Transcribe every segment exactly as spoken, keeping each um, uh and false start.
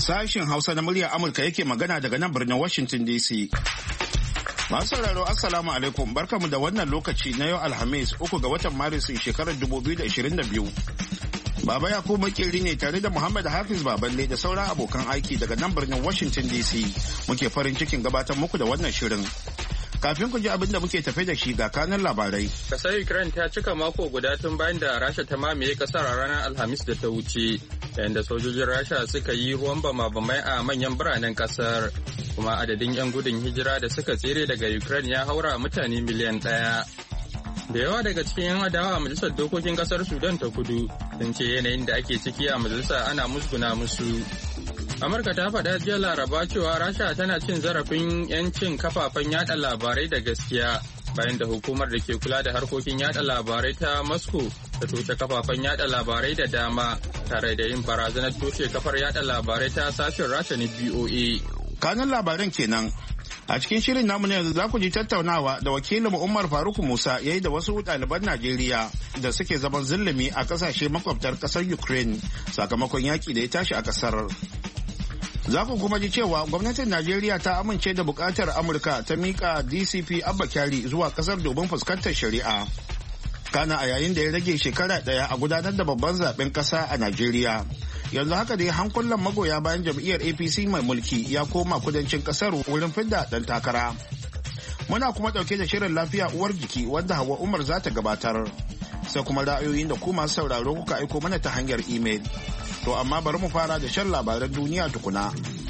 Sashen Hausa na muryar Amurka yake magana daga nan birnin Washington D C. Masu sauraro Assalamu alaikum, barkamu da wannan lokaci na yau Alhamis uku ga watan Maris shekarar dubu biyu da ashirin da biyu. Baba Yakubu Makeri ne tare da Muhammad Hafiz Baballe da sauran abokan aiki daga nan birnin Washington D C. Muke farin cikin gabatar muku da wannan shirin. Kafin ku ji abin da muke tafe da shi ga kanan labarai. Kasar Ukraine ta cika mako guda tun bayan da Rasha ta mamaye kasar a ranar Alhamis da ta wuce, yayin da sojojin Rasha suka yi ruwan bama-bamai a manyan biranen kasar. Kuma adadin 'yan gudun hijira da suka tsere daga Ukraine ya haura mutane miliyan ɗaya. Da yawa daga cikin 'yan adawa a majalisar dokokin kasar Sudan ta kudu sun ce yanayin da ake ciki a majalisa ana musguna musu. Amurka ta faɗa jiya Laraba cewa Rasha tana cin zarafin 'yancin kafafen yada labarai da gaskiya bayan da hukumar da ke kula da harkokin yada labarai ta Moscow ta toshe kafafen yada labarai da dama tare da yin barazanar toshe kafar yada labarai ta sashen Rasha na B O A. Kanan labaran kenan. A cikin shirin namu ne yanzu za ku ji tattaunawa da wakilin Umar Faruk Musa ya yi da wasu ɗaliban Najeriya da suke zaman zulumi a ƙasashe makwabtar ƙasar Ukraine sakamakon yaƙi da ya tashi a ƙasar. Za ku kuma ji cewa gwamnatin Najeriya ta amince da buƙatar Amurka ta miƙa D C P Abba Kyari zuwa ƙasar domin fuskantar shari'a. Kana a yayin da ya rage shekara ɗaya a gudanar da babban zaben ƙasa a Najeriya. Yanzu haka dai hankulan magoya bayan jam'iyyar A P C mai mulki ya koma kudancin ƙasar wurin fidda ɗan takara. Muna kuma ɗauke da shirin lafiya uwar jiki wanda Hauwa Umar za ta gabatar. Sai kuma ra'ayoyin da ku masu sauraro kuka aiko mana ta hanyar imel. To amma bari mu fara da shan labaran duniya tukuna.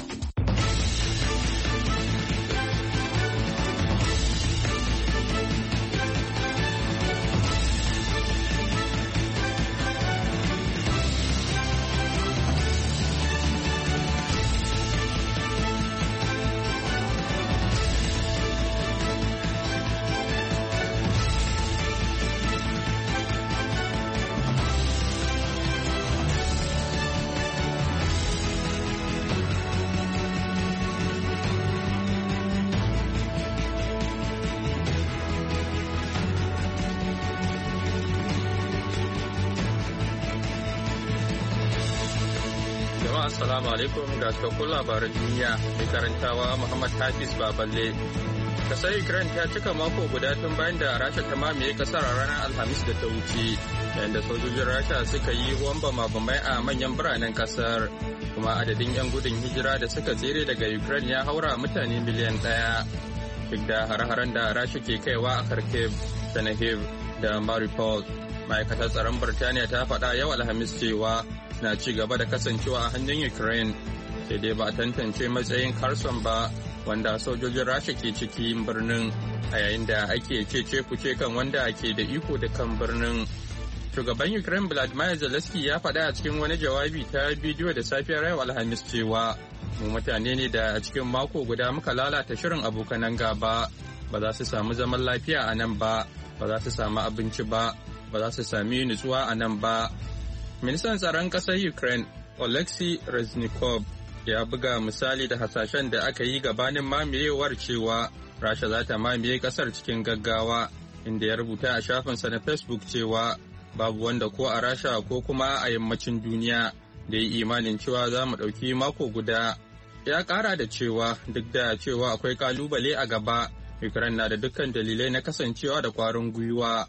Assalamu alaikum ga cikakkun labaran duniya mai karantawa Muhammad Hafiz Baballe. Kasar Ukraine ta cika mako guda tun bayan da Rasha ta mamaye kasar a ranar Alhamis da ta wuce, yayin da sojojin Rasha suka yi ruwan bama-bamai a manyan biranen kasar. Kuma adadin 'yan gudun hijira da suka tsere daga Ukraine ya haura mutane miliyan ɗaya. Duk da hare-haren da Rasha ke kaiwa a Kharkiv, Chernihiv da Mariupol, ma'aikatar tsaron Birtaniya ta faɗa yau Alhamis cewa na ci gaba da kasancewa a hannun Ukraine, sai dai ba a tantance matsayin Kherson ba wanda sojojin Rasha ke ciki birnin a yayin da ake cece kuce kan wanda ke da iko da kan birnin. Shugaban Ukraine Volodymyr Zelensky ya faɗa a cikin wani jawabi ta bidiyo da safiyar yau Alhamis cewa mu mutane ne da a cikin mako guda muka lalata shirin abokanan gaba, ba za su samu zaman lafiya a nan ba, ba za su samu abinci ba, ba za su sami nutsuwa a nan ba. Ministan tsaron ƙasar Ukraine, Oleksiy Reznikov, ya buga misali da hasashen da aka yi gabanin mamayewar cewa Rasha za ta mamaye ƙasar cikin gaggawa, inda ya rubuta a shafinsa na Facebook cewa babu wanda ko a Rasha ko kuma a yammacin duniya da yi imanin cewa za mu ɗauki mako guda. Ya ƙara da cewa duk da cewa akwai ƙalubale a gaba, Ukraine na da dukkan dalilai na kasancewa da ƙwarin gwiwa.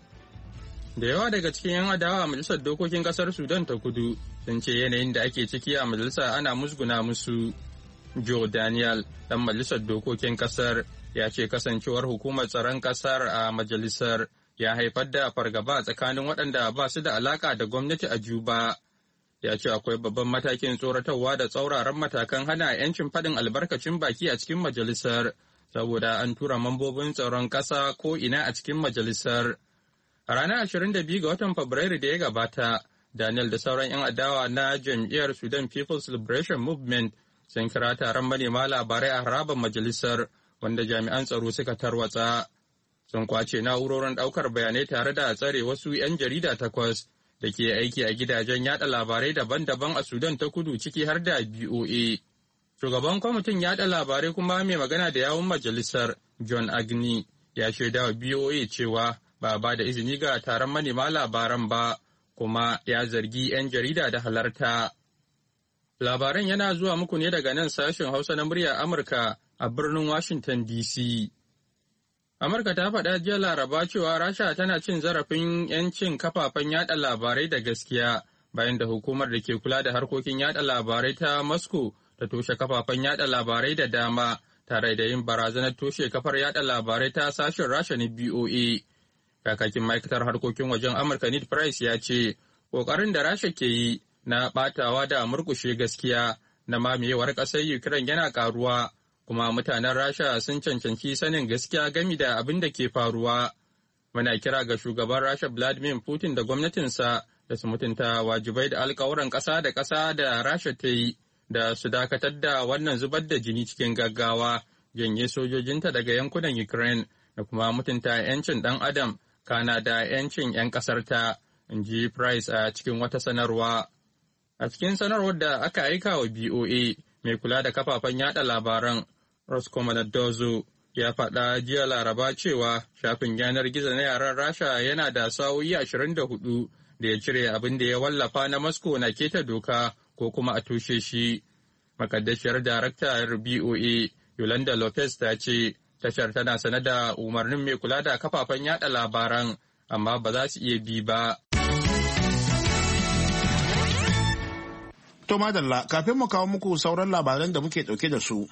Da yawa daga cikin 'yan adawa a majalisar dokokin kasar Sudan ta kudu sun ce yanayin da ake ciki a majalisa ana musguna musu. Joe Daniel, dan majalisar dokokin kasar, ya ce kasancewar hukumar tsaron kasar a majalisar ya haifar da fargaba tsakanin waɗanda ba su da alaka da gwamnati a Juba. Ya ce akwai babban matakin tsoratarwa da tsauraran matakan hana 'yancin faɗin albarkacin baki a cikin majalisar, saboda an tura mambobin tsaron ƙasa ko ina a cikin majalisar. A ranar ashirin da biyu ga watan Fabrairu da ya gabata, Daniel da sauran 'yan adawa na jam'iyyar Sudan People's Liberation Movement sun kira taron manema labarai a harabar majalisar wanda jami'an tsaro suka tarwatsa. Sun kwace na'urorin ɗaukar bayanai tare da tsare wasu 'yan jarida takwas da ke aiki a gidajen yada labarai daban-daban a Sudan ta kudu ciki har da B O A. Shugaban kwamitin yada labarai kuma mai magana da yawun majalisar John Agnew ya shaida wa B O A cewa ba ba da izini ga taron manema labaran ba, kuma ya zargi 'yan jarida da halarta. Labaran yana zuwa muku ne daga nan sashen Hausa na murya Amurka a birnin Washington D C. Amurka ta faɗa jiya Laraba cewa Rasha tana cin zarafin 'yancin kafafen yada labarai da gaskiya bayan da hukumar da ke kula da harkokin yada labarai ta Moscow ta toshe kafafen yada labarai da dama tare da yin barazanar toshe kafar yada labarai ta sashen Rasha na B O A. Kakakin ma'aikatar harkokin wajen Amurka Ned Price ya ce, ƙoƙarin da Rasha ke yi na ɓatawa da murƙushe gaskiya na mamayewar ƙasar Ukraine yana ƙaruwa, kuma mutanen Rasha sun cancanci sanin gaskiya game da abin da ke faruwa. Muna kira ga shugaban Rasha Vladimir Putin da gwamnatinsa da su mutunta wajibai da alkawuran ƙasa da ƙasa da Rasha ta yi da su dakatar da wannan zubar da jini cikin gaggawa, janye sojojinta daga yankunan Ukraine da kuma mutunta 'yancin ɗan adam kana da 'yancin 'yan ƙasarta, in ji Price a cikin wata sanarwa. A cikin sanarwar da aka aika wa B O A mai kula da kafafen yada labaran, Roskomnadzor ya faɗa jiya Laraba cewa shafin yanar gizo na yaren Rasha yana da sa'o'i ashirin da hudu da ya cire abin da ya wallafa na Moscow na keta doka ko kuma a tushe shi. Makaddashiyar daraktar B O A Yolanda Lopez ta ce tashar tana sane da umarnin mai kula da kafafen yada labaran amma ba za su iya bi ba. To madalla, kafin mu kawo muku sauran labaran da muke ɗauke da su.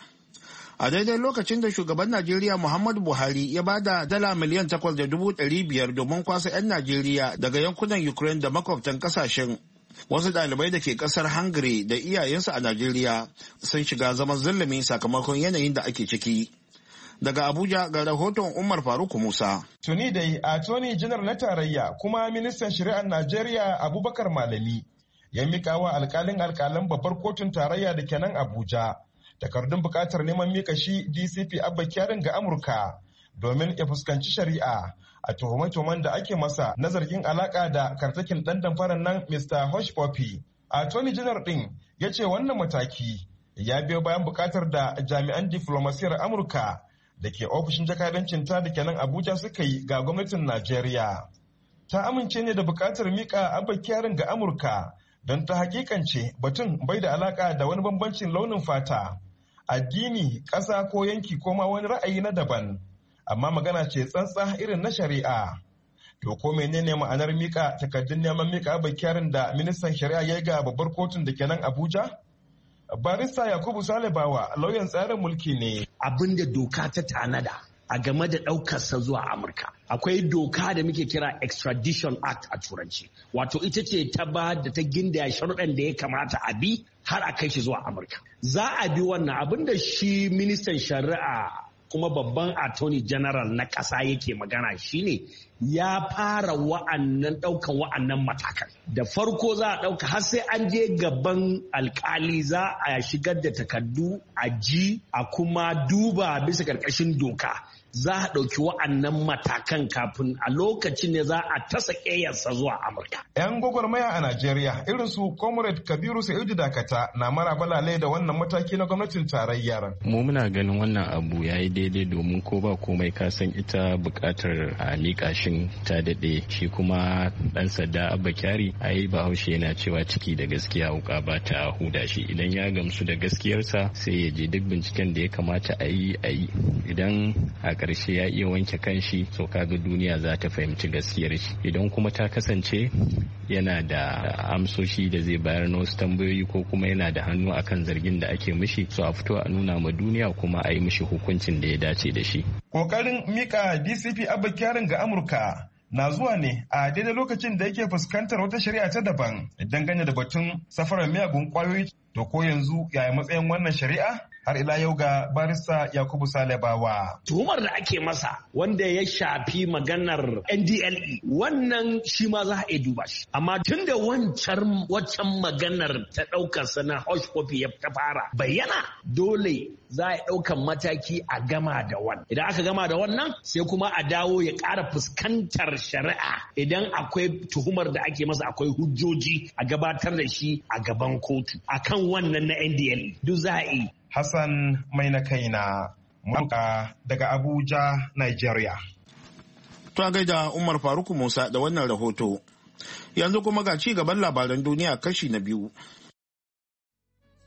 A daidai lokacin da shugaban Najeriya Muhammadu Buhari ya ba da dala miliyan takwas da dubu ɗari biyar domin kwasa 'yan Najeriya daga yankunan Ukraine da makwabtan kasashen. Wasu ɗalibai da ke ƙasar Hungary da iyayensu a Najeriya sun shiga zaman zulumi sakamakon yanayin da ake ciki. Daga Abuja ga rahoton Umar Faruk Musa. Tuni dai Attorney General na tarayya kuma ministan shari'ar Najeriya Abubakar Malami ya mika wa alkalin alkalan babbar kotun tarayya da ke nan Abuja takardun bukatar neman mika shi D C P Abba Kyarin ga Amurka domin ya fuskanci shari'a a tuhume-tuhumen da ake masa na zargin alaka da kartakin dan damfarar nan Mister Hush Puppy. Attorney General din ya ce wannan mataki ya biyo bayan bukatar da jami'an diflomasiyar Amurka da ke ofishin jakadancin ta da ke nan Abuja suka yi ga gwamnatin Najeriya. Ta amince ne da bukatar mika Abba Kyarin ga Amurka don ta hakikance batun bai da alaka da wani bambancin launin fata, addini, ƙasa ko yanki ko ma wani ra'ayi na daban, amma magana ce tsantsa irin na shari'a. To ko menene ma'anar mika takardun neman mika Abba Kyarin da ministan shari'a ya ga babbar kotun da ke nan Abuja? Barista Yakubu Salibawa lauyan tsarin mulki ne. Abin da doka ta tanada a game da ɗaukarsa zuwa Amurka. Akwai doka da muke kira Extradition Act a Turanci. Wato ita ce ta ba da ta gindaya sharuɗan da ya kamata a bi har a kai shi zuwa Amurka. Za a bi wannan abin da shi ministan shari'a kuma babban attorney general na ƙasa yake magana shine ya fara wa'annan ɗaukan wa'annan matakan. Da farko za a ɗauka har sai an je gaban alkali za a shigar da takardu a ji a kuma duba bisa ƙarƙashin doka. Za a ɗauki wa'annan matakan kafin a lokacin ne za a tasa ƙeyarsa zuwa Amurka. 'Yan gwagwarmaya a Najeriya irin su Comrade Kabiru Sa'idu Dakata na mara balale da wannan mataki na gwamnatin tarayyar. Mu muna ganin wannan abu ya yi daidai domin ko ba komai ka san ita buƙatar a miƙa shin ta daɗe, shi kuma ɗan sadda Abba Kyari ai Bahaushe yana cewa ciki da gaskiya wuka ba ta huda shi. Idan ya gamsu da gaskiyarsa sai ya je duk binciken da ya kamata a yi a yi. Idan a ƙarshe ya iya wanke kanshi so kaga duniya za ta fahimci gaskiyar shi. Idan kuma ta kasance yana da amsoshi da zai bayar na wasu tambayoyi ko kuma yana da hannu akan zargin da ake mishi so a fito a nuna ma duniya kuma a yi mishi hukuncin da ya dace da shi. Kokarin mika D C P Abba Kyarin ga Amurka na zuwa ne a daidai lokacin da yake fuskantar wata shari'a ta daban dangane da batun safarar miyagun kwayoyi. To ko yanzu yaya matsayin wannan shari'a? Har ila yau ga barista Yakubu Salibawa. Tuhumar da ake masa wanda ya shafi maganar N D L E wannan shi ma za a iya duba shi. Amma tun da wancan waccan maganar ta ɗaukar sana Hush Puppy ya ta fara bayyana dole za a ɗaukan mataki a gama da wannan. Idan aka gama da wannan sai kuma a dawo ya ƙara fuskantar shari'a idan akwai tuhumar da ake masa akwai hujjoji a gabatar da shi a gaban kotu akan wannan na N D L E duk za a yi. Hassan mai na kaina muka daga Abuja, Nigeria. To a gaida Umar Faruk Musa da wannan rahoto. Yanzu kuma ga ci gaban labaran duniya kashi na biyu.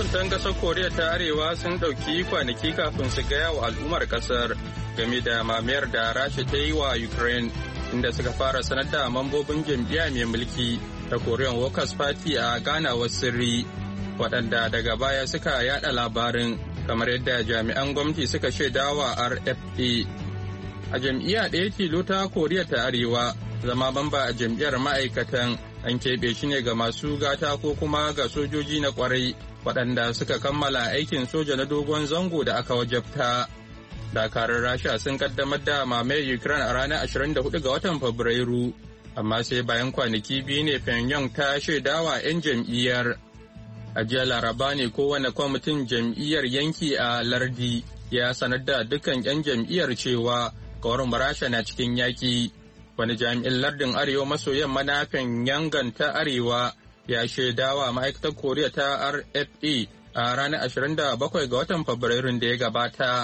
Mahukuntan ƙasar Koriya ta Arewa sun ɗauki kwanaki kafin su gaya wa al'ummar ƙasar game da mamayar da Rasha ta yi wa Ukraine, inda suka fara sanar da mambobin jam'iyya mai mulki ta Korean Workers Party a ganawar sirri, waɗanda daga baya suka yada labarin kamar yadda jami'an gwamnati suka shaidawa R F A. A jam'iyya ɗaya tilo ta Koriya ta Arewa, zama mamba a jam'iyyar ma'aikatan an keɓe shi ne ga masu gata ko kuma ga sojoji na ƙwarai waɗanda suka kammala aikin soja na dogon zango da aka wajabta. Dakarun Rasha sun kaddamar da mamayar Ukraine a ranar ashirin da hudu ga watan Fabrairu, amma sai bayan kwanaki biyu ne Pyongyang ta shaidawa 'yan jam'iyyar. A jiya Laraba ne kowane kwamitin jam'iyyar yanki a lardi ya sanar da dukkan 'yan jam'iyyar cewa kawarin Rasha na cikin yaƙi. Wani jami'in lardin Arewa maso yamma na Pyongyang ta Arewa ya shaidawa ma'aikatar Koriya ta R F A a ranar ashirin da bakwai ga watan Fabrairun da ya gabata.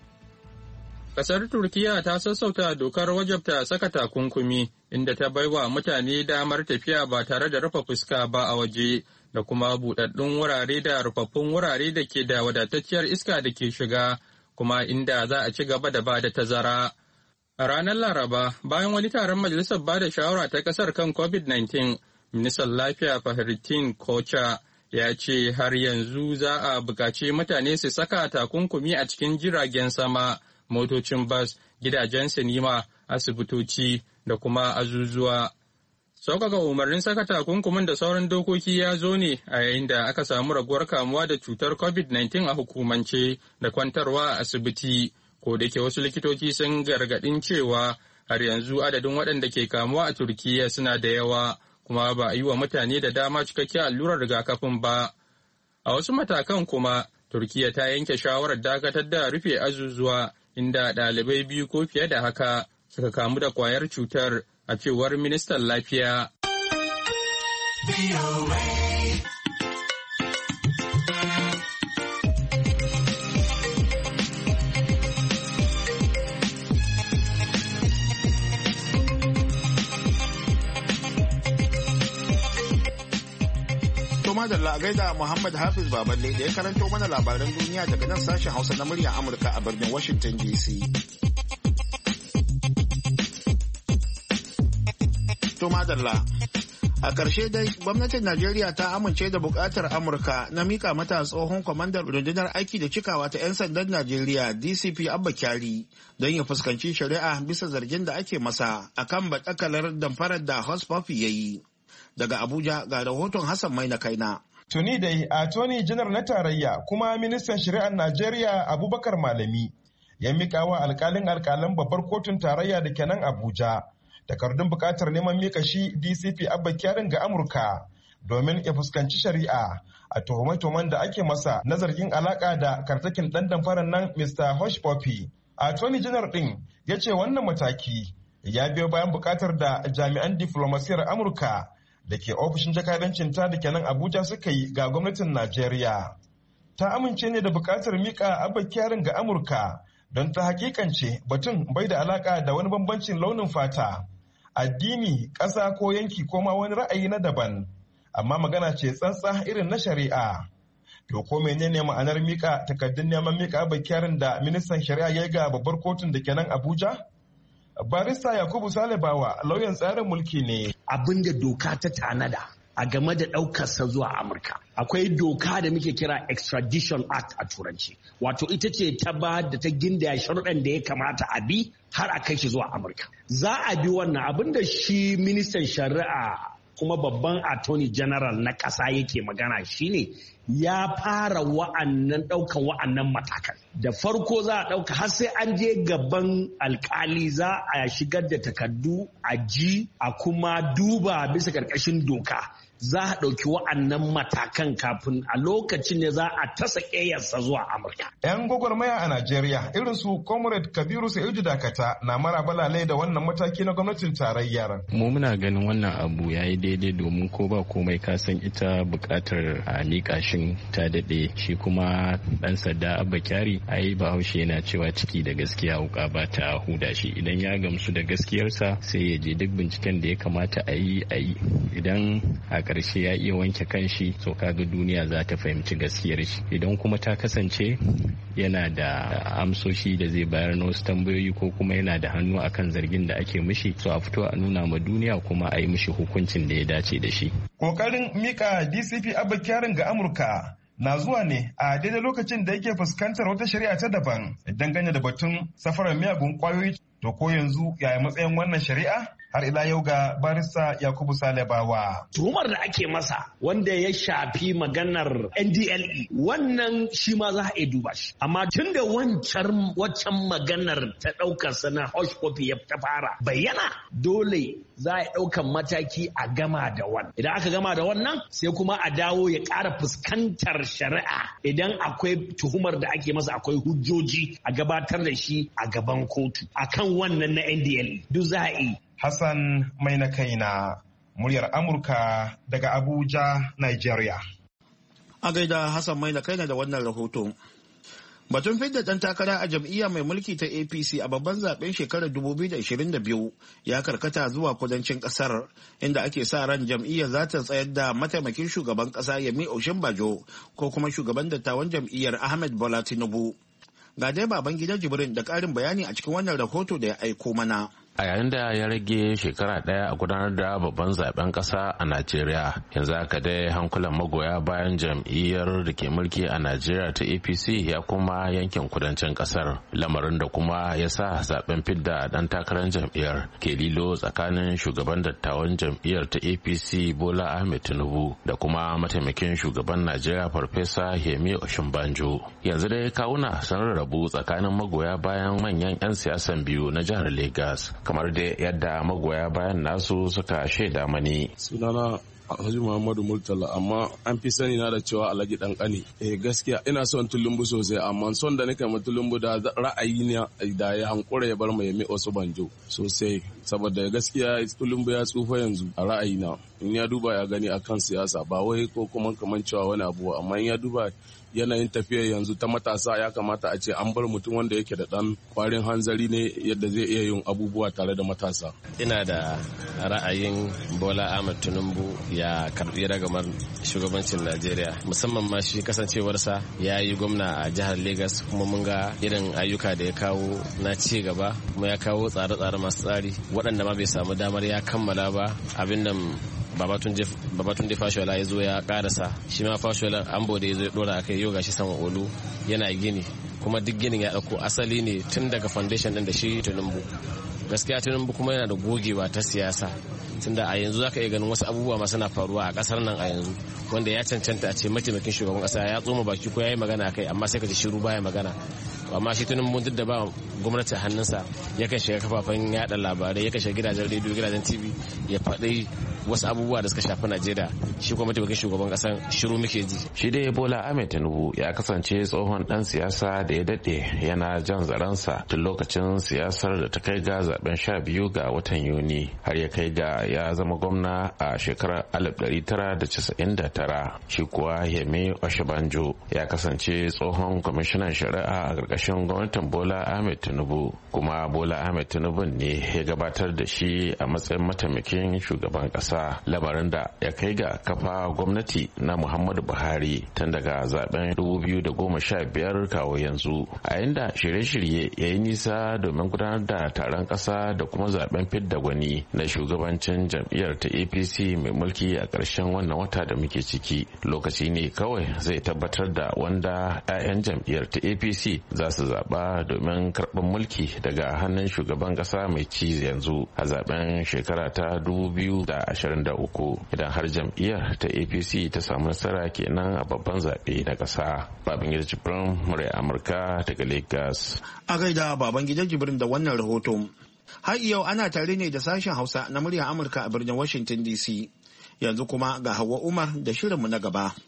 Kasar Turkiya ta sassauta dokar wajabta saka takunkumi inda ta baiwa mutane damar tafiya ba tare da rufe fuska ba a waje da kuma buɗaɗɗun wurare da rufaffun wurare da ke da wadatacciyar iska da ke shiga, kuma inda za a ci gaba da ba da tazara. A ranar Laraba, bayan wani taron majalisar ba da shawara ta kasar kan COVID nineteen, ministan lafiya Fahrettin Kocha ya ce har yanzu za a buƙaci mutane su saka takunkumi a cikin jiragen sama, motocin bas, gidajen sinima, asibitoci da kuma azuzuwa. Sauƙaƙa umarnin saka takunkumin da sauran dokoki ya zo ne a yayin da aka samu raguwar kamuwa da cutar COVID nineteen a hukumance da kwantarwa a asibiti. Ko da ke wasu likitoci sun gargaɗin cewa har yanzu adadin waɗanda ke kamuwa a Turkiyya suna da yawa, kuma ba a yi wa mutane da dama cikakkiyar allurar rigakafin ba. A wasu matakan kuma, Turkiyya ta yanke shawarar dakatar da rufe azuzuwa inda ɗalibai biyu ko fiye da haka suka kamu da kwayar cutar, a cewar ministan lafiya. Madalla a gaida Muhammad Hafiz Baballe da ya karanto mana labaran duniya daga nan sashen Hausa na muryar Amurka a birnin Washington D C. To madalla, a ƙarshe dai gwamnatin Najeriya ta amince da buƙatar Amurka na mika mata tsohon kwamandan rundunar aiki da cikawa ta 'yan sandan Najeriya D C P Abba Kyari don ya fuskanci shari'a bisa zargin da ake masa akan baɗakalar damfarar da Hospopi ya yi. Daga Abuja ga rahoton Hassan Maina Kaina. Tuni dai Attorney General na tarayya kuma ministan shari'ar Najeriya Abubakar Malami ya miƙa wa alƙalin alƙalan babbar kotun tarayya da ke nan Abuja takardun buƙatar neman mika shi D C P Abba Kyarin ga Amurka domin ya fuskanci shari'a a tuhume-tuhumen da ake masa na zargin alaƙa da kartakin ɗan damfarar nan Mister Hushpuppi. Attorney General ɗin ya ce wannan mataki ya biyo bayan buƙatar da jami'an diflomasiyar Amurka da ke ofishin jakadancin ta da kenan Abuja suka yi ga gwamnatin Najeriya. Ta amince ne da bukatar mika Abba Kyarin ga Amurka don ta hakikance batun bai da alaka da wani bambancin launin fata, addini, ƙasa ko yanki ko ma wani ra'ayi na daban, amma magana ce tsantsa irin na shari'a. To ko menene ma'anar mika takaddun neman mika Abba Kyarin da ministan shari'a ya ga babbar kotun da kenan Abuja? Barista Yakubu Salibawa lauyan tsarin mulki ne. Abin da doka ta tanada a game da ɗaukarsa zuwa Amurka. Akwai doka da muke kira Extradition Act a Turanci. Wato ita ce ta ba da ta gindaya sharuɗan da ya kamata a bi har a kai shi zuwa Amurka. Za a bi wannan abin da shi ministan shari'a kuma babban attorney general na ƙasa yake magana shine ya fara wa'annan ɗaukan wa'annan matakan. Da farko za a ɗauka har sai an je gaban alkali za a shigar da takardu a ji a kuma duba bisa ƙarƙashin doka. Za a ɗauki wa'annan matakan kafin a lokacin ne za a tasa ƙeyarsa zuwa Amurka. 'Yan gwagwarmaya a Najeriya irin su Comrade Kabiru Sa'idu Dakata na mara balale da wannan mataki na gwamnatin tarayyar. Mu muna ganin wannan abu ya yi daidai domin ko ba komai ka san ita buƙatar a miƙa shin ta daɗe, shi kuma ɗan sadda Abba Kyari ai Bahaushe yana cewa ciki da gaskiya wuƙa ba ta huda shi. Idan ya gamsu da gaskiyarsa sai ya je duk binciken da ya kamata a yi a yi. Idan a karshe ya iya wanke kanshi to kaga duniya za ta fahimci gaskiyar shi. Idan kuma ta kasance yana da amsoshi da zai bayar na wasu tambayoyi ko kuma yana da hannu akan zargin da ake mishi, so a fito a nuna ma duniya kuma a yi mishi hukuncin da ya dace da shi. Kokarin mika D C P Abba Kyari ga Amurka na zuwa ne a daidai lokacin da yake fuskantar wata shari'a ta daban dangane da batun safarar miyagun kwayoyi. To ko yanzu yaya matsayin wannan shari'a? Har ila yau ga barista Yakubu Salebawa. Tuhumar da ake masa wanda ya shafi maganar N D L E wannan shi ma za a iya duba shi. Amma tun da wancan waccan maganar ta ɗaukar sana hush copy ya ta fara bayyana, dole za a ɗaukan mataki a gama da wannan. Idan aka gama da wannan sai kuma a dawo ya ƙara fuskantar shari'a. Idan akwai tuhumar da ake masa akwai hujjoji a gabatar da shi a gaban kotu akan wannan na N D L E duk za a yi. Hassan mai na kaina, muryar Amurka daga Abuja, Nigeria. A gaida Hassan mai na kaina da wannan rahoton. Batun fidda ɗan takara a jam'iyya mai mulki ta A P C a babban zaben shekarar dubu biyu da ashirin da biyu ya karkata zuwa kudancin ƙasar, inda ake sa ran jam'iyyar za ta tsayar da mataimakin shugaban ƙasa Yemi Oshinbajo ko kuma shugaban dattawan jam'iyyar Ahmed Bola Tinubu. Ga dai baban gidan Jibrin da ƙarin bayani a cikin wannan rahoto da ya aiko mana. A yayin da ya rage shekara ɗaya a gudanar da babban zaben ƙasa a Najeriya, yanzu haka dai hankulan magoya bayan jam'iyyar da ke mulki a Najeriya ta A P C ya kuma yankin kudancin ƙasar, lamarin da kuma ya sa zaben fidda ɗan takarar jam'iyyar ke lilo tsakanin shugaban dattawan jam'iyyar ta A P C Bola Ahmed Tinubu da kuma mataimakin shugaban Najeriya Farfesa Yemi Oshinbajo. Yanzu dai kawuna sun rarrabu tsakanin magoya bayan manyan 'yan siyasan biyu na jihar Legas, kamar da yadda magoya bayan nasu suka shaida mani. Sunana Alhaji Muhammadu Murtala, amma an fi sani na da cewa Alhaji Dan Kani. Eh gaskiya ina son Tulumbu sosai, amma son da nake ma Tulumbu da ra'ayi ne da ya hankura ya bar mai Yemi Oshinbajo sosai, saboda gaskiya Tulumbu ya tsufa yanzu a ra'ayi na. In ya duba ya gani akan siyasa ba wai ko kuma kaman cewa wani abu, amma in ya duba yanayin tafiya yanzu ta matasa ya kamata a ce an bar mutum wanda yake da dan kwarin hanzari ne yadda zai iya yin abubuwa tare da matasa. Ina da ra'ayin Bola Ahmed Tinubu ya karbi ragamar shugabancin Najeriya, musamman ma shi kasancewarsa ya yi gwamna a jihar Legas, kuma mun ga irin ayyuka da ya kawo na ci gaba, kuma ya kawo tsare-tsare masu tsari waɗanda ma bai samu damar ya kammala ba. Abin da Babatunde Fashola ya zo ya karasa, shi ma Fashola an bude ya zo ya dora akai, yau gashi sama olu yana gini, kuma duk ginin ya dauko asali ne tun daga foundation din da shi Tinubu. Gaskiya Tinubu kuma yana da gogewa ta siyasa, tunda a yanzu zaka iya ganin wasu abubuwa masu na faruwa a kasar nan a yanzu wanda ya cancanta a ce mataimakin shugaban kasa ya tsoma baki ko yayi magana kai, amma sai ka ji shiru baya magana. Amma shi Tinubu duk da ba gwamnati a hannunsa yakan shiga kafafen yada labarai, yakan shiga gidajen rediyo, gidajen T V ya faɗi wasu abubuwa da suka shafi Najeriya, shi kuma mataimakin shugaban kasan shiru muke ji. Shi dai Bola Ahmed Tinubu ya kasance tsohon dan siyasa da ya dade yana jan zaransa tun lokacin siyasar da ta kai ga zaben sha biyu ga watan Yuni, har ya kai ga ya zama gwamna a shekarar alif ɗari tara da casa'in da tara. Shi kuwa Yemi Oshinbajo ya kasance tsohon kwamishinan shari'a a ƙarƙashin gwamnatin Bola Ahmed Tinubu, kuma Bola Ahmed Tinubu ne ya gabatar da shi a matsayin mataimakin shugaban ƙasa, lamarin da ya kai ga kafa gwamnati na Muhammadu Buhari tun daga zaben dubu biyu da goma sha biyar kawo yanzu. A yanda shirye-shirye ya yi nisa domin gudanar da taron ƙasa da kuma zaben fidda gwani na shugabancin jam'iyyar ta A P C mai mulki a ƙarshen wannan wata da muke ciki, lokaci ne kawai zai tabbatar da wanda 'ya'yan jam'iyyar ta A P C za su zaɓa domin karɓar mulki daga hannun shugaban ƙasa mai ci yanzu a zaben shekara ta dubu biyu da ashirin da uku, idan har jam'iyyar ta A P C ta samu nasara kenan a babban zaɓe na ƙasa. Babangida Jibrin, murya Amurka daga Lagos. A gaida Babangida Jibrin da wannan rahoton. Har yau ana tare ne da sashen Hausa na murya Amurka a birnin Washington D C. Yanzu kuma ga Hauwa Umar da shirinmu na gaba.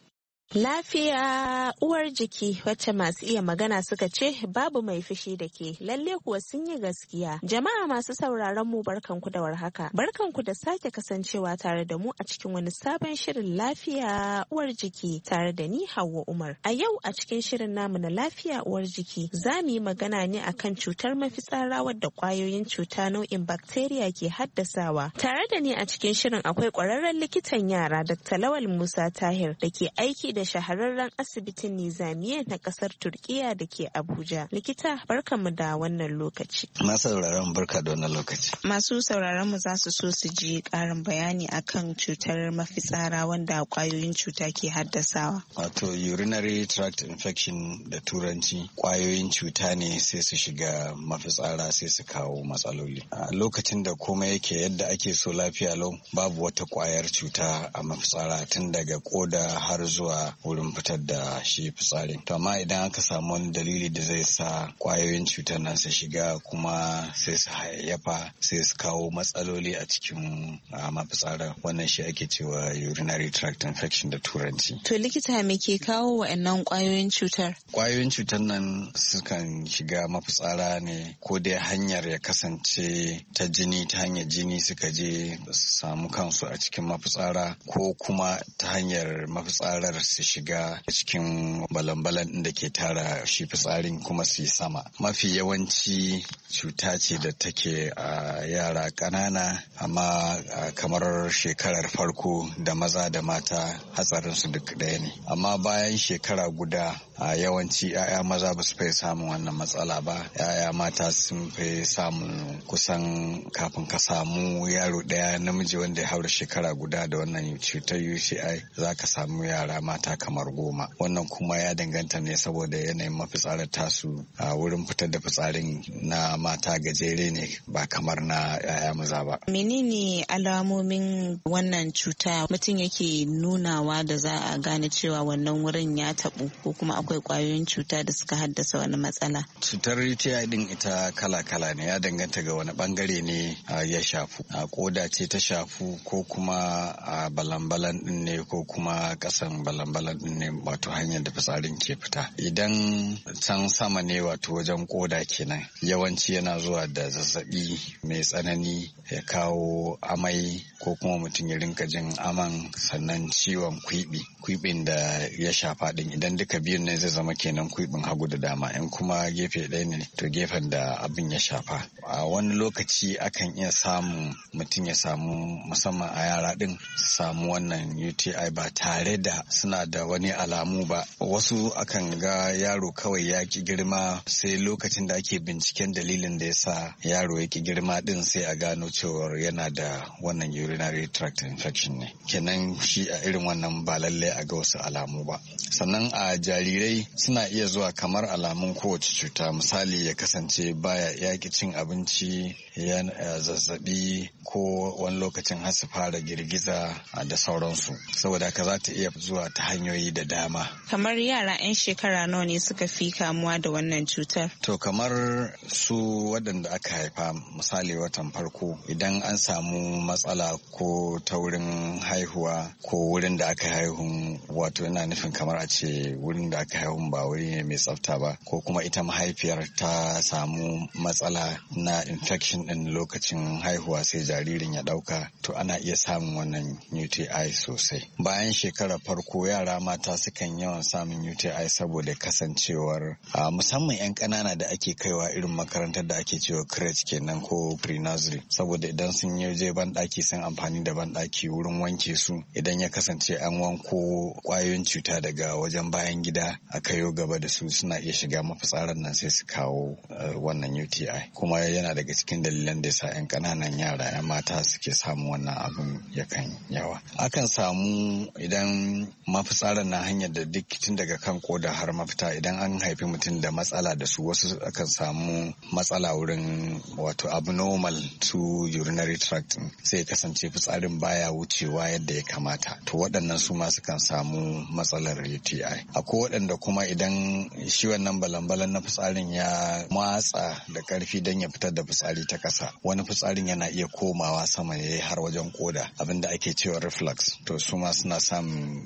Lafiya uwar jiki, wacce masu iya magana suka ce babu mai fushi da ke, lalle kuwa sun yi gaskiya. Jama'a masu sauraron mu, barkanku da warhaka. Barkanku da sake kasancewa tare da mu a cikin wani sabon shirin lafiya uwar jiki tare da ni Hauwa Umar. A yau a cikin shirin namu na lafiya uwar jiki za mu yi magana ne akan cutar mafitsara wadda kwayoyin cuta nau'in bacteria ke haddasawa. Tare da ni a cikin shirin akwai kwararren likitan yara Dakta Lawal Musa Tahir da ke aiki da shahararren asibitin Nizamiye na kasar Turkiya da ke Abuja. Likita, barkanmu da wannan lokaci. Masu sauraron barka da wannan lokaci. Masu sauraron mu za su so su ji karin bayani akan cutar mafitsara wanda kwayoyin cuta ke haddasawa. Wato urinary tract infection da turanci, kwayoyin cuta ne sai su shiga mafitsara sai su kawo matsaloli. A lokacin da komai yake yadda ake so lafiya lau, babu wata kwayar cuta a mafitsara tun daga koda har zuwa wurin fitar da shi fitsarin. To amma idan aka samu wani dalili da zai sa kwayoyin cutar nan su shiga kuma sai su hayayyafa sai su kawo matsaloli a cikin mafitsara, wannan shi ake cewa urinary tract infection da turanci. To likita, me ke kawo wa'annan kwayoyin cutar? Kwayoyin cutar nan sukan shiga mafitsara ne ko dai hanyar ya kasance ta jini, ta hanyar jini suka je su samu kansu a cikin mafitsara, ko kuma ta hanyar mafitsarar su shiga cikin balan-balan da ke tara shi fitsarin kuma su yi sama. Mafi yawanci cuta ce da take a yara ƙanana, amma kamar shekarar farko da maza da mata hatsarin su duk ɗaya ne. Amma bayan shekara guda a yawanci 'ya'ya maza ba su fai samun wannan matsala ba, 'ya'ya mata sun fi samun kusan kafin ka samu yaro ɗaya namiji wanda ya haura shekara guda da wannan cutar U T I za ka samu yara mata kamar goma. Wannan kuma ya danganta ne saboda yanayin mafitsarar tasu a wurin fitar da fitsarin na mata gajere ne ba kamar na 'ya'ya maza ba. Menene alamomin wannan cuta mutum yake nunawa da za a gane cewa wannan wurin ya taɓu ko kuma akwai kwayoyin cuta da suka haddasa wani matsala? Cutar U T I din ita kala-kala ne, ya danganta ga wani bangare ne ya shafu. A koda ce ta shafu ko kuma a balan-balan din ne ko kuma kasan balan-balan din ne, wato hanyar da fitsarin ke fita. Idan can sama ne wato wajen koda kenan, yawanci yana zuwa da zazzabi mai tsanani, ya kawo amai ko kuma mutum ya rinka jin aman, sannan ciwon kwibi kwibin da ya shafa din. Idan duka biyun ne zai zama kenan kwibin hagu da dama, in kuma gefe ɗaya ne to gefen da abin ya shafa. A wani lokaci akan iya samun mutum ya samu, musamman a yara din, samu wannan U T I ba tare da suna da wani alamu ba. Wasu akan ga yaro kawai ya ki girma, sai lokacin da ake binciken dalilin da ya sa yaro ya ki girma din sai a gano cewar yana da wannan urinary tract infection ne. Kenan shi a irin wannan ba lallai a ga wasu alamu ba. Sannan a jarirai suna iya zuwa kamar alamun kowace cuta, misali ya kasance baya yaki cin abinci, ya zazzabi, ko wani lokacin har su fara girgiza da sauransu. Saboda haka za ta iya zuwa ta hanyoyi da dama. Kamar yara 'yan shekara nawa ne suka fi kamuwa da wannan cutar? To kamar su waɗanda aka haifa, misali watan farko, idan an samu matsala ko ta wurin haihuwa ko wurin da aka haihu, wato yana nufin kamar a ce wurin da aka haihu ba wuri ne mai tsafta ba, ko kuma ita mahaifiyar ta samu matsala na infection din lokacin haihuwa sai jaririn ya ɗauka, to ana iya samun wannan U T I sosai. Bayan shekarar farko yara mata sukan yawan samun U T I saboda kasancewar musamman 'yan ƙanana da ake kaiwa irin makarantar da ake cewa crèche kenan ko pre-nursery, saboda idan sun yi je banɗaki sun amfani da banɗaki wurin wanke su, idan ya kasance an wanko kwayoyin cuta daga wajen bayan gida aka yo gaba da su, suna iya shiga mafitsarar nan sai su kawo wannan U T I. Kuma yana daga cikin dalilan da yasa 'yan ƙananan yara 'yan mata suke samun wannan abin yakan yawa. Akan samu idan mafitsarar na hanyar da duk tun daga kan koda har mafita, idan an haifi mutum da matsala da su, wasu akan samu matsala wurin wato abnormal to urinary tract, sai kasance fitsarin baya wucewa yadda ya kamata. To waɗannan su ma sukan samu matsalar U T I. Akwai waɗanda kuma idan shi wannan balan-balan na fitsarin ya matsa da ƙarfi don ya fitar da fitsari ta ƙasa, wani fitsarin yana iya komawa sama ya har wajen koda, abinda ake cewa reflux. To su ma suna samun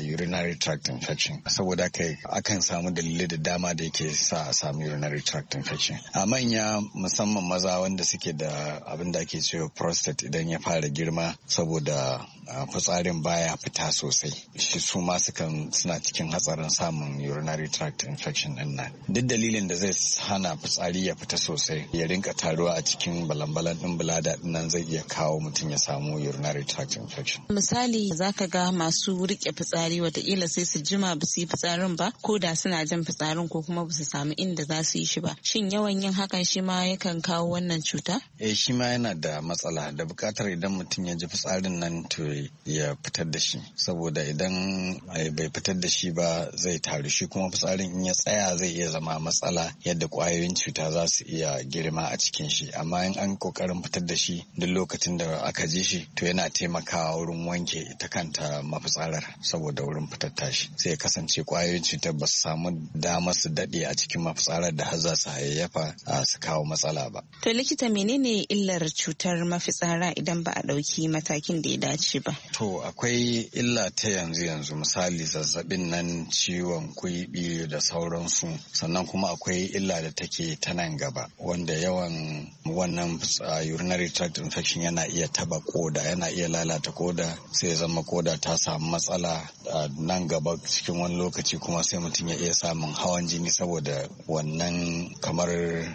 urinary tract infection. Saboda kai akan samu dalilai da dama da yake sa a samu urinary tract infection. A manya musamman maza wanda suke da abin da ake cewa prostate idan ya fara girma saboda fitsarin baya fita sosai, shi su ma sukan suna cikin hatsarin samun urinary tract infection din nan. Duk dalilin da zai hana fitsari ya fita sosai ya rinka taruwa a cikin balambalan din bulada din nan zai iya kawo mutum ya samu urinary tract infection. Misali zaka ga masu rike fitsari watakila sai su jima ba su yi fitsarin ba, ko da suna jin fitsarin ko kuma ba su samu inda za su yi shi ba. Shin yawan yin hakan shi ma yakan kawo wannan cuta? Eh, shi ma yana da matsala, da bukatar idan mutum ya ji fitsarin nan to ya fitar da shi, saboda idan bai fitar da shi ba zai taru, shi kuma fitsarin in ya tsaya zai iya zama matsala yadda kwayoyin cuta za su iya girma a cikin shi. Amma in an kokarin fitar da shi duk lokacin da aka ji shi to yana taimakawa wurin wanke ita kanta mafitsarar, saboda wurin fitar tashi sai ya kasance kwayoyin cutar ba su samu dama su dade a cikin mafitsarar da har za su hayayyafa su kawo matsala ba. To likita, menene illar cutar mafitsara idan ba a ɗauki matakin da ya dace ba? To akwai illa ta yanzu yanzu misali zazzabin nan, ciwon kuibi da sauransu, sannan kuma akwai illa da take ta nan gaba wanda yawan wannan urinary tract infection yana iya taba koda, yana iya lalata koda, sai zama koda ta samu matsala nan gaba cikin wani lokaci kuma sai mutum ya iya samun hawan jini saboda wannan, kamar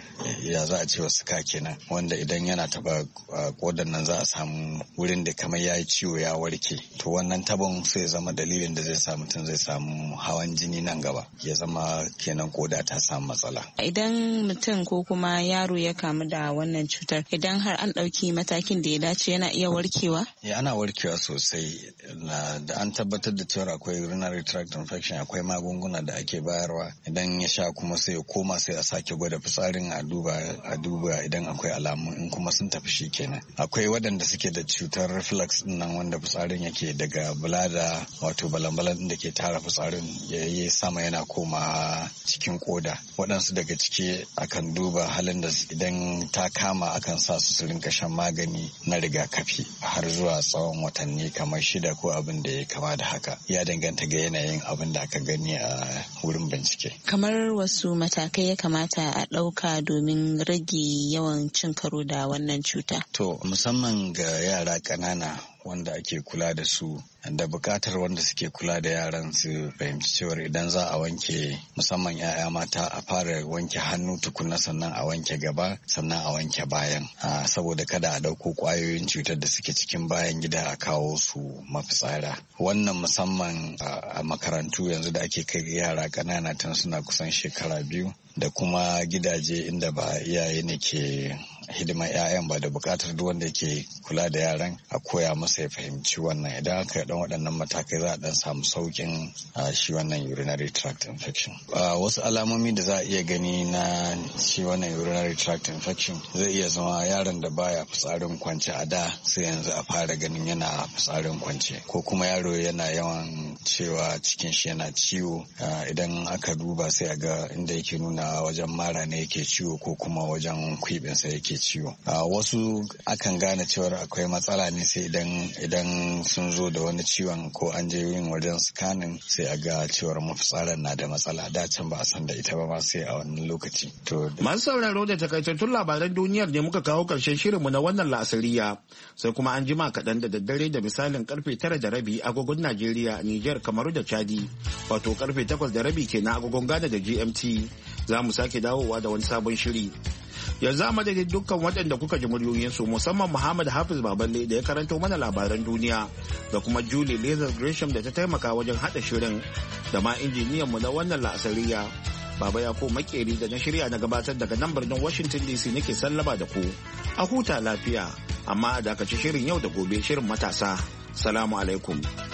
ya za a ce wasu ka kenan, wanda idan yana taba kodan nan za a samu wurin da kamar ya yi ciwo ya warke, to wannan tabon sai zama dalilin da zai sa mutum zai samu hawan jini nan gaba, ya zama kenan koda ta samu matsala. Idan mutum ko kuma yaro ya kamu da wannan cutar, idan har an ɗauki matakin da ya dace yana iya warkewa? Ya ana warkewa sosai, da an tabbatar da cewa akwai urinary tract infection akwai magunguna da ake bayarwa, idan ya sha kuma sai ya koma sai a sake gwada fitsarin a duba a duba idan akwai alamu, in kuma sun tafi shi kenan. Akwai waɗanda suke da cutar reflux din nan wanda fitsarin yake daga bulada, wato balambalan da ke tara fitsarin ya yi sama yana koma cikin koda. Waɗansu daga ciki akan duba halin da idan ta kama akan sa su su rinka shan magani na rigakafi har zuwa tsawon watanni kamar shida ko abin da ya kama da haka, ya danganta ga yanayin abin da aka gani a wurin bincike. Kamar wasu matakai ya kamata a ɗauka domin rage yawan cin karo da wannan cuta? To musamman ga yara ƙanana wanda ake kula da su, da bukatar wanda suke kula da yaran su fahimci cewar idan za a wanke, musamman 'ya'ya mata, a fara wanke hannu tukuna, sannan a wanke gaba, sannan a wanke bayan, saboda kada a dauko kwayoyin cutar da suke cikin bayan gida a kawo su mafitsara. Wannan musamman a makarantu yanzu da ake kai yara ƙanana tun suna kusan shekara biyu, da kuma gidaje inda ba iyaye ne ke hidimar 'ya'yan ba, da bukatar duk wanda ke kula da yaran a koya masa ya fahimci wannan. Idan aka dan waɗannan matakai za a dan samu saukin shi wannan urinary tract infection. Wasu alamomi da za a iya gani na shi wannan urinary tract infection zai iya zama yaron da baya fitsarin kwance a da, sai yanzu a fara ganin yana fitsarin kwance, ko kuma yaro yana yawan cewa cikin shi yana ciwo, idan aka duba sai a ga inda yake nuna wajen mara ne yake ciwo ko kuma wajen kwibinsa yake ciwo. Wasu akan gane cewar akwai matsala ne sai idan idan sun zo da wani ciwon ko an je yin wajen scanning sai a ga cewar mafitsarar na da matsala, da can ba a san da ita ba ma sai a wannan lokaci. To masu sauraro da takaitattun labaran duniyar ne muka kawo karshen shirinmu na wannan la'asariya, sai kuma an jima kaɗan da daddare da misalin karfe tara da rabi agogon Najeriya, Niger, Kamaru da Chadi, wato karfe takwas da rabi kenan agogon Ghana da G M T, za mu sake dawowa da wani sabon shiri. Yanzu a madadin dukkan waɗanda kuka ji muryoyinsu, musamman Muhammad Hafiz Baballe da ya karanto mana labaran duniya, da kuma Julie Lazar Gresham da ta taimaka wajen haɗa shirin, da ma injiniyanmu na wannan la'asariya Baba Yako Makeri da na shirya na gabatar daga nan birnin Washington D C nake sallaba da ku. A huta lafiya, amma a dakaci shirin yau da gobe, shirin matasa. Salamu alaikum.